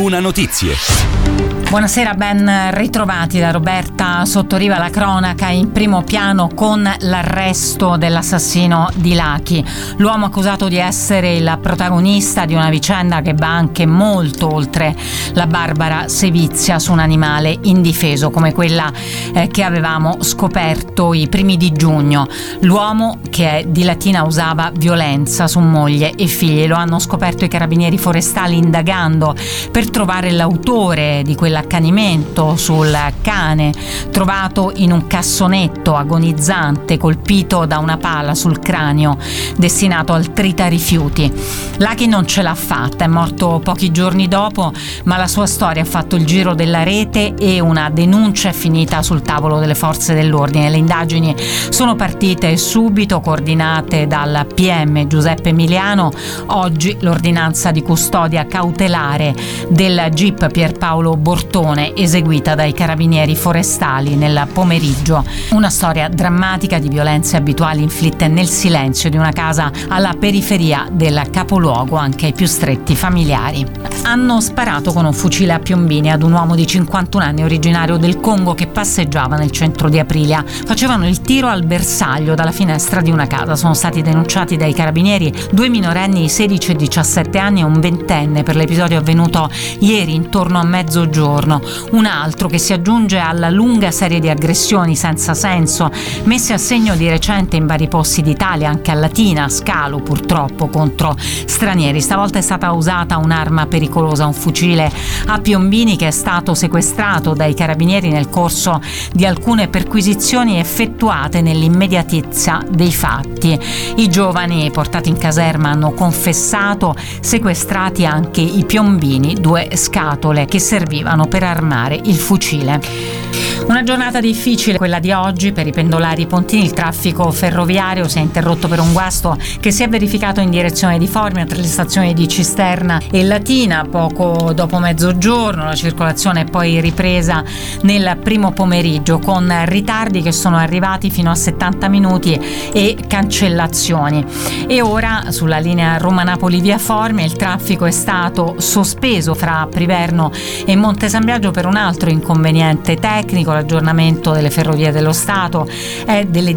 Luna Notizie. Buonasera, ben ritrovati da Roberta Sottoriva. La cronaca in primo piano con l'arresto dell'assassino di Lachy, l'uomo accusato di essere il protagonista di una vicenda che va anche molto oltre la barbara sevizia su un animale indifeso come quella che avevamo scoperto i primi di giugno. L'uomo che di Latina usava violenza su moglie e figli. Lo hanno scoperto i carabinieri forestali indagando per trovare l'autore di quell'accanimento sul cane trovato in un cassonetto agonizzante, colpito da una pala sul cranio destinato al tritarifiuti. Lachy non ce l'ha fatta, è morto pochi giorni dopo, ma la sua storia ha fatto il giro della rete e una denuncia è finita sul tavolo delle forze dell'ordine. Le indagini sono partite subito, coordinate dal PM Giuseppe Emiliano. Oggi l'ordinanza di custodia cautelare del GIP Pierpaolo Bortone, eseguita dai carabinieri forestali nel pomeriggio. Una storia drammatica di violenze abituali inflitte nel silenzio di una casa alla periferia del capoluogo, anche ai più stretti familiari. Hanno sparato con un fucile a piombini ad un uomo di 51 anni originario del Congo che passeggiava nel centro di Aprilia. Facevano il tiro al bersaglio dalla finestra di una casa. Sono stati denunciati dai carabinieri 2 minorenni di 16 e 17 anni e un ventenne per l'episodio avvenuto ieri intorno a mezzogiorno. Un altro che si aggiunge alla lunga serie di aggressioni senza senso messe a segno di recente in vari posti d'Italia, anche a Latina, a Scalo purtroppo, contro stranieri. Stavolta è stata usata un'arma pericolosa, un fucile a piombini che è stato sequestrato dai carabinieri nel corso di alcune perquisizioni effettuate nell'immediatezza dei fatti. I giovani portati in caserma hanno confessato, sequestrati anche i piombini, 2 scatole che servivano per armare il fucile. Una giornata difficile quella di oggi per i pendolari pontini. Il traffico ferroviario si è interrotto per un guasto che si è verificato in direzione di Formia tra le stazioni di Cisterna e Latina poco dopo mezzogiorno. La circolazione è poi ripresa nel primo pomeriggio con ritardi che sono arrivati fino a 70 minuti e cancellazioni. E ora sulla linea Roma-Napoli via Formia il traffico è stato sospeso fra Priverno e Monte San Biagio per un altro inconveniente tecnico. L'aggiornamento delle Ferrovie dello Stato è delle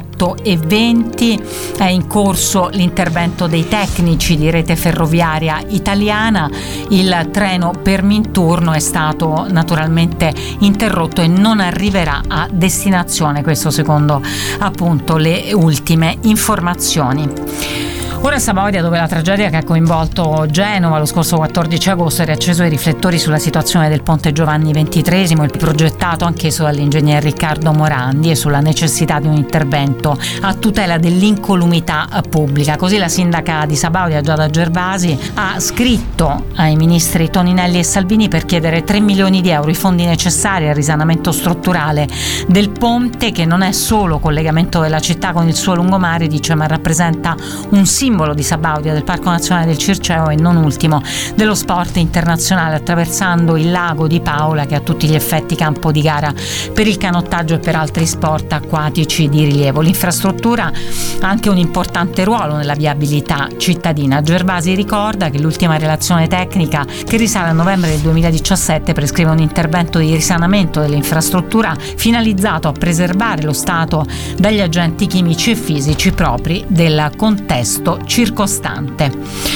18:20, è in corso l'intervento dei tecnici di Rete Ferroviaria Italiana. Il treno per Minturno è stato naturalmente interrotto e non arriverà a destinazione, questo secondo appunto le ultime informazioni. Ora Sabaudia, dove la tragedia che ha coinvolto Genova lo scorso 14 agosto ha riacceso i riflettori sulla situazione del ponte Giovanni XXIII, il progettato anch'esso dall'ingegner Riccardo Morandi, e sulla necessità di un intervento a tutela dell'incolumità pubblica. Così la sindaca di Sabaudia, Giada Gervasi, ha scritto ai ministri Toninelli e Salvini per chiedere 3 milioni di euro, i fondi necessari al risanamento strutturale del ponte, che non è solo collegamento della città con il suo lungomare, dice, ma rappresenta un simbolo di Sabaudia, del Parco Nazionale del Circeo e non ultimo dello sport internazionale, attraversando il lago di Paola, che è a tutti gli effetti campo di gara per il canottaggio e per altri sport acquatici di rilievo. L'infrastruttura ha anche un importante ruolo nella viabilità cittadina. Gervasi ricorda che l'ultima relazione tecnica, che risale a novembre del 2017, prescrive un intervento di risanamento dell'infrastruttura finalizzato a preservare lo stato dagli agenti chimici e fisici propri del contesto circostante.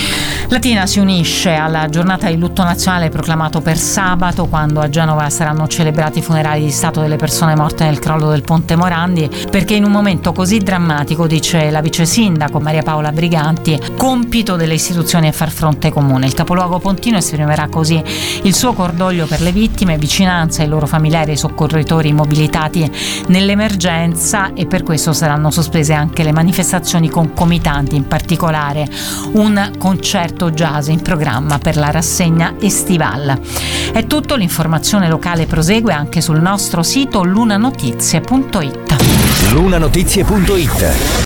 Latina si unisce alla giornata di lutto nazionale proclamato per sabato, quando a Genova saranno celebrati i funerali di stato delle persone morte nel crollo del ponte Morandi, perché in un momento così drammatico, dice la vice sindaco Maria Paola Briganti, compito delle istituzioni è far fronte comune. Il capoluogo pontino esprimerà così il suo cordoglio per le vittime, vicinanza ai loro familiari e ai soccorritori mobilitati nell'emergenza, e per questo saranno sospese anche le manifestazioni concomitanti, in particolare un concerto jazz in programma per la rassegna estival. È tutto, l'informazione locale prosegue anche sul nostro sito lunanotizie.it. Lunanotizie.it